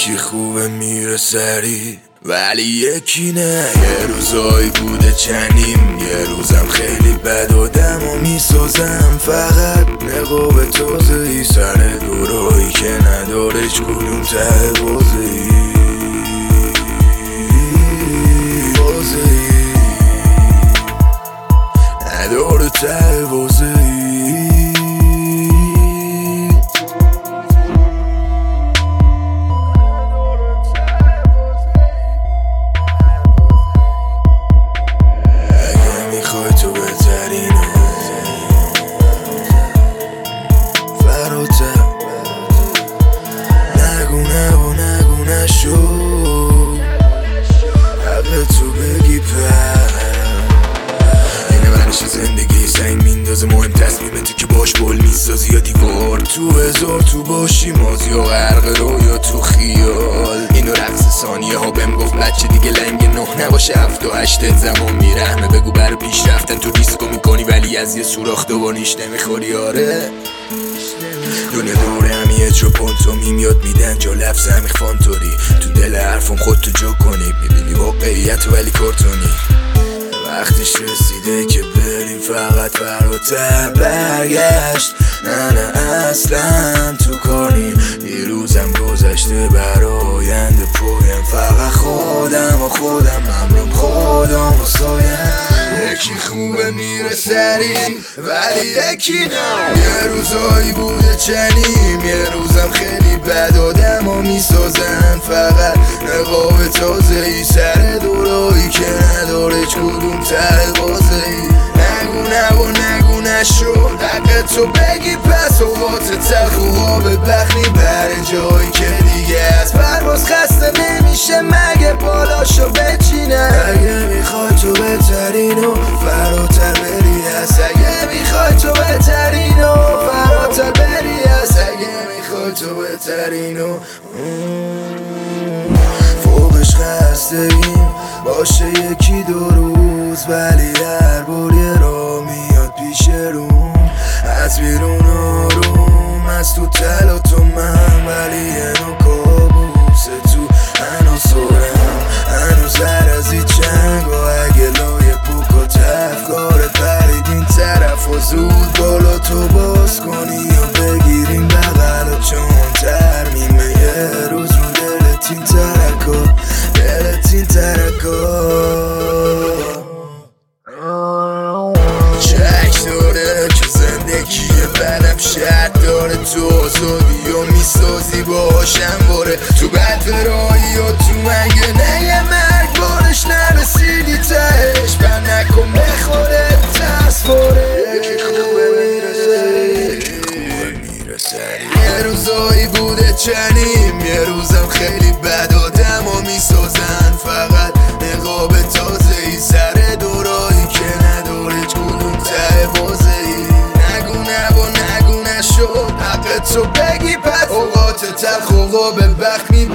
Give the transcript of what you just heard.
یکی خوبه میره سری ولی یکی نه. یه روزایی بوده چنین، یه روزم خیلی بد آدمو میسازم. فقط نقاب تازه‌ای سر دورایی که نداره هیچ کدوم ته بازه‌ای نداره ته بازه‌ای. تو بهترینو فراتر نگو نشو حق تو بگی پر. اینه منش زندگی سنگ میندازه، مهم تصمیمتی که باش بول میسازی یا دیوار. تو هزار تو باشی مازی یا غرق رو یا تو خیال. اینو رقص ثانیه ها بهم گفت بچه دیگه لنگ نه نباشه 7 و 8 زمان میرحمه. بگو برای پیش رفتن تو ریسکو میکنی ولی از یه سوراخ دوبار نیش نمیخوری. آره دنیا دوره همیه چو پانتومیم یاد میدن جا لفظ همیخ فانتوری. تو دل حرفم خودتو جا کنی میبینی واقعیت ولی کارتونی. وقتش رسیده که بریم فقط فراتر. برگشت نه اصلا تو کار نیم. یه روزم گذشته براینده پویم. فقط خودم همرام خودم و سایم. یکی خوبه میره سری ولی یکی نه. یه روزایی بوده چنین، یه روزم خیلی بد آدمو میسازن. فقط نقاب تازه‌ای سر دورایی که نداره هیچ کدوم ته بازه‌ای. نگو نشو حق تو بگی پس. اوقات تلخ و آب بخلی بره جایی که دیگه از پرواز خسته نمیشه مگه بالاشو بچینه. اگه میخوای تو بهترینو فراتر بری هست. اگه میخوای تو بهترینو فراتر بری هست. اگه میخوای تو بهترینو فوقش خستگیم باشه یکی دو روز ولی هر بار یه را میاد پیش روم. از بیرون آروم از تو تلا تو من ولی یه نوع کابوسه تو عناصرم. هنوز هر از این چنگ و اگه لای پوک و تفکارت پرید این طرف و زود بالا تو باز کنی و بگیریم بغل و چون ترمیمه. یه روز رو دلت این ترکا چک داره که زندگیه بدم شد داره. تو آزادی و میسازی باشم باره. تو بد برایی و تو مگه نه یه مرگ بارش نرسیدی تهش. بر نکن بخوره ترس باره. یکی خوبه میره سری. یه روزایی بوده چنین، یه روزم خیلی بد آدمو میسازن. فقط نقاب تازه‌ای سر دورایی که نداره هیچ کدوم ته بازه‌ای. نگو نشو حق تو بگی پس. اوقات تلخ و آب بخت